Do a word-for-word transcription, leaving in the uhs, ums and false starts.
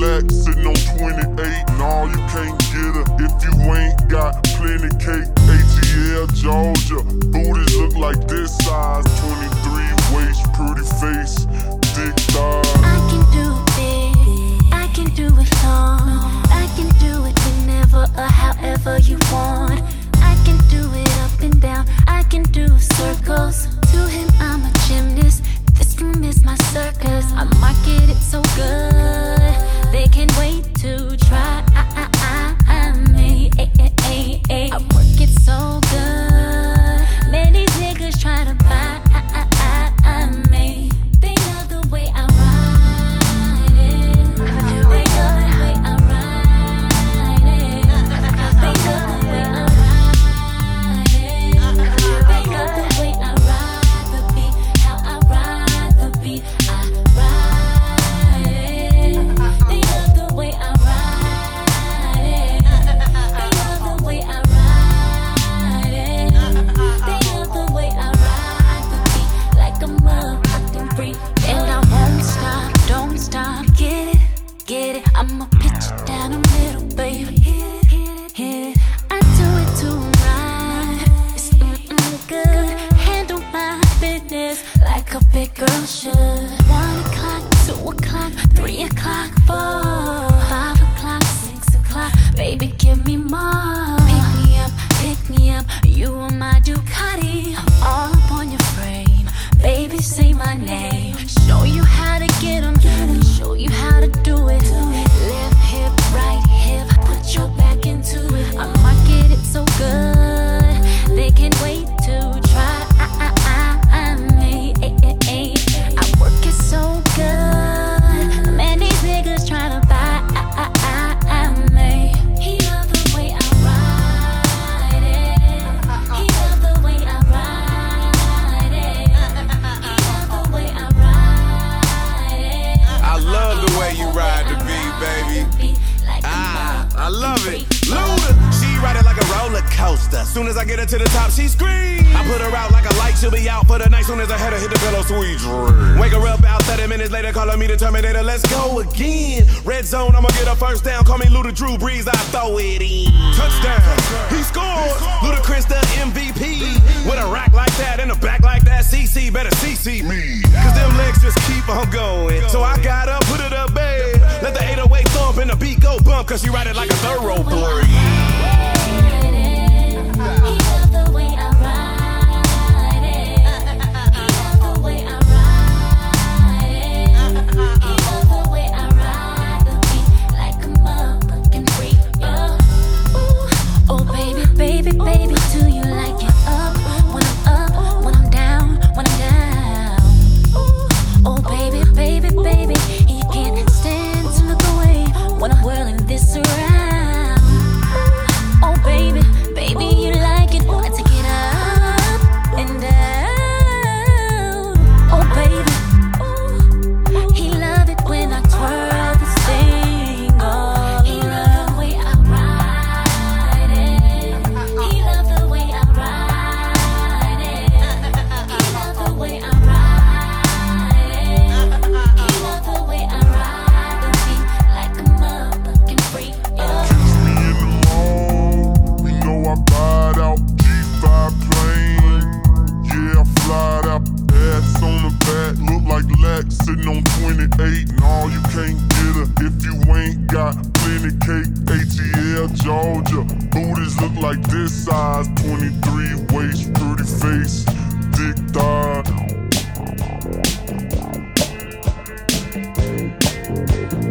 lack, sitting on twenty-eight. Nah, you can't get her if you ain't got plenty cake. A T L, Georgia, booties look like this size. twenty-three waist, pretty face, thick thighs. I can do it big, I can do it long, I can do it whenever or however you want. I can do it up and down, I can do circles. To him I'm a gymnast, this room is my circus. I market it so good, they can't wait to try I, I, I, me. Ay, ay, ay, ay. I work it so good, man, these niggas try to buy I, I, I, me. They love the way I ride it, they love the way I ride it, they love the way I ride it, they love the way I ride the beat, how I ride the beat, I ride it. They love the way I ride it, they love the way I ride it, they love the way I ride the beat like a motherfucking freak. And I won't stop, don't stop, get it, get it. I'ma pitch it down the middle, baby. Hit it, hit it, hit it. I do it to right. It's mm-mm good. Handle my business like a big girl should. One o'clock, two o'clock, three o'clock, four, five o'clock, six o'clock. Baby, give me more. Pick me up, pick me up. You are my Ducati. I'm all up on your frame. Baby, say my name. Show you how to get 'em, and show you how to do it. Left hip, right hip, put your back into it. I market it so good, they can't wait to try I, I, I, I, me. Ay, ay, ay. I work it so good, man, these niggas tryna buy I, I, I, I, me. He love the way I ride it, he love the way I ride it, he love the way I ride it. I love the way you ride the beat, baby. Ah, I love it. Luda, she ride it like a roller coaster. Soon as I get her to the top, she screams. I put her out like a light, she'll be out for the night. Soon as I had her hit the pillow, sweet dream. Wake her up out thirty minutes later, calling me the Terminator. Let's go again. Red zone, I'ma get a first down. Call me Luda Drew Brees, I throw it in. Touchdown, he scored. Ludacris the M V P. With a rack like that and a back like that, C C better C C me. Cause them legs just keep on going. So I got up, put it up, babe. Let the eight oh eight thump and the beat go bump. Cause she ride it like a thoroughbred. Baby, baby, do you like it up when I'm up, when I'm down, when I'm down? Ooh, oh, baby, baby, baby, you can't stand to look away when I'm whirling this around. Oh, baby, baby, you like it when I take it up and down. Oh, baby, ooh, he love it when I twirl this thing. Oh, he love the way I ride it. He love the way I ride it. He love the way I ride it. He love the way I ride the beat like a motherfucking freak. Yeah. Kiss me in the mall, you know I ride out. G five plane, yeah, I fly out. Ass on the back, look like lack, sitting on twenty-eight. Nah, you can't get her if you ain't got plenty cake. A T L, Georgia, booties look like this size. twenty-three waist, pretty face, thick thighs.